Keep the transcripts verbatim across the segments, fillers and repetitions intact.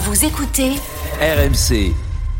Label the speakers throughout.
Speaker 1: Vous écoutez
Speaker 2: R M C.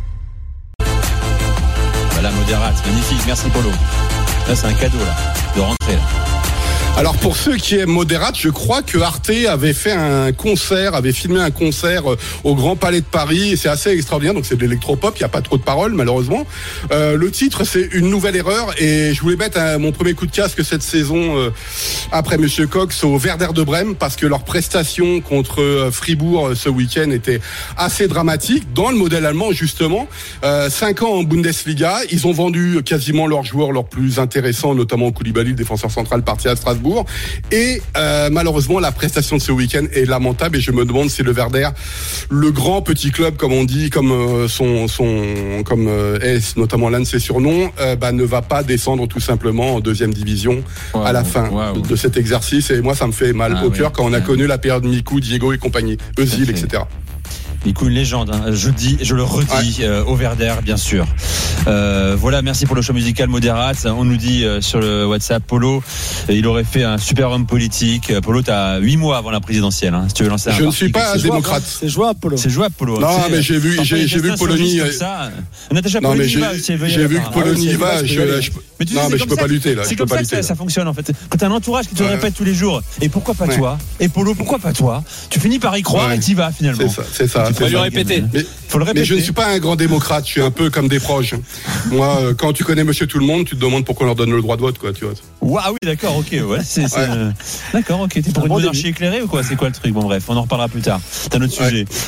Speaker 3: Voilà, modérate, magnifique, merci Polo. Là, c'est un cadeau, là, de rentrer, là.
Speaker 4: Alors pour ceux qui aiment Modérate, je crois que Arte avait fait un concert, avait filmé un concert au Grand Palais de Paris, et c'est assez extraordinaire, donc c'est de l'électropop, il n'y a pas trop de paroles malheureusement. Euh, le titre c'est Une nouvelle erreur, et je voulais mettre un, mon premier coup de casque cette saison euh, après Monsieur Cox au Werder de Brême, parce que leur prestation contre euh, Fribourg euh, ce week-end était assez dramatique, dans le modèle allemand justement. Euh, cinq ans en Bundesliga, ils ont vendu quasiment leurs joueurs leurs plus intéressants, notamment Koulibaly, le défenseur central parti à Strasbourg. Et euh, malheureusement la prestation de ce week-end est lamentable, et je me demande si le Werder, le grand petit club comme on dit, comme euh, son son comme euh, est notamment l'un de ses surnoms, euh, bah, ne va pas descendre tout simplement en deuxième division wow, à la fin wow. de, de cet exercice. Et moi ça me fait mal ah, au oui, cœur quand on a ouais. connu la période Mikou, Diego et compagnie, Özil, et cetera.
Speaker 3: Mikou, une légende, hein. je dis, je le redis, ouais. euh, au Werder, bien sûr. Euh, voilà, merci pour le choix musical Modérate. On nous dit euh, sur le WhatsApp, Polo, euh, il aurait fait un super homme politique. Polo, t'as huit mois avant la présidentielle, hein, si tu veux lancer un
Speaker 4: Je ne suis pas
Speaker 5: c'est
Speaker 4: démocrate.
Speaker 5: Jouable, c'est jouable, Polo.
Speaker 3: C'est jouable, Polo.
Speaker 4: Non,
Speaker 3: c'est,
Speaker 4: mais j'ai vu, j'ai, j'ai vu Polonie.
Speaker 3: Natacha
Speaker 4: non, mais j'ai,
Speaker 3: va,
Speaker 4: j'ai vu que Polonie va.
Speaker 3: Mais tu sais,
Speaker 4: non, mais je peux pas lutter là.
Speaker 3: C'est comme ça que ça fonctionne en fait. Quand t'as un entourage qui te répète tous les jours, et pourquoi pas toi ? Et Polo, pourquoi pas toi ? Tu finis par y croire et t'y vas finalement.
Speaker 4: C'est ça, c'est ça.
Speaker 3: Tu peux lui répéter.
Speaker 4: Mais, Faut le mais je ne suis pas un grand démocrate, je suis un peu comme des proches. Moi, euh, quand tu connais Monsieur Tout le Monde, tu te demandes pourquoi on leur donne le droit de vote, quoi, tu vois.
Speaker 3: Waouh, oui, d'accord, ok, ouais, c'est, c'est, ouais. Euh... d'accord, ok. T'es pour une monarchie éclairée ou quoi ? C'est quoi le truc ? Bon, bref, on en reparlera plus tard. C'est un autre sujet. Ouais.